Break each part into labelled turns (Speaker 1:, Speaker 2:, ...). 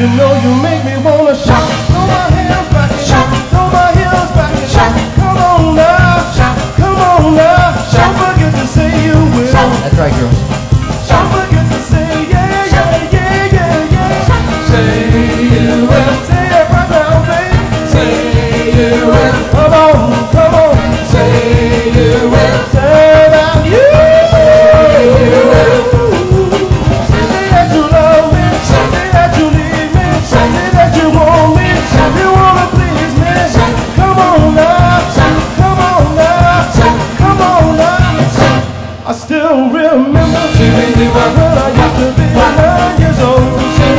Speaker 1: You know you make me wanna shout. Throw my hands back and shout. Throw my heels back and shout. Come on now, shout. Come on now, shout. Don't forget to say you will.
Speaker 2: That's right, girls.
Speaker 1: Don't forget to say yeah, yeah, yeah, yeah, yeah. Say you will. Say it right now, baby. Say you will. Come on, come on. Say you will. Say that you will. Say that you love me. Say that you need me. Say that you want me. You wanna please me. Come on now. Come on now. Come on now. I still remember when I used to be 9 years old.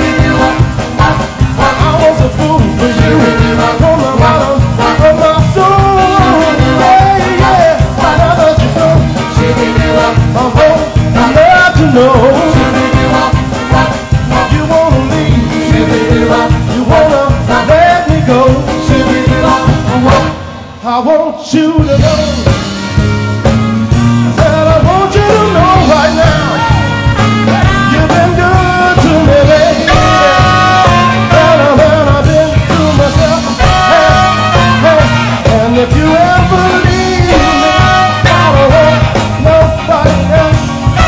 Speaker 1: I was a fool for you. From the bottom of my soul. Yeah, yeah. Now that you know, I'm glad to know. You wanna leave. You wanna let me go. I want you to know. I want you to know right now, you've been good to me, baby. And I've been to myself. And if you ever leave me, I don't want nobody else.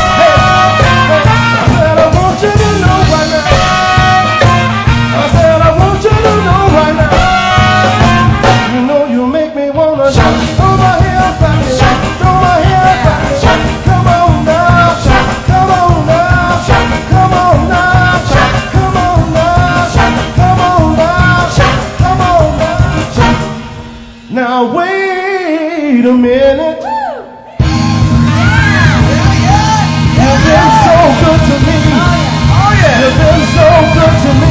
Speaker 1: I said I want you to know right now. I said I want you to know right now. You know you make me wanna shout. Throw my hands back and shout. Throw my hands back and shout. Come on now, come on now, come on now, come on now, come on now, come on now. Now wait a minute. You've been so good to me. You've been so good to me.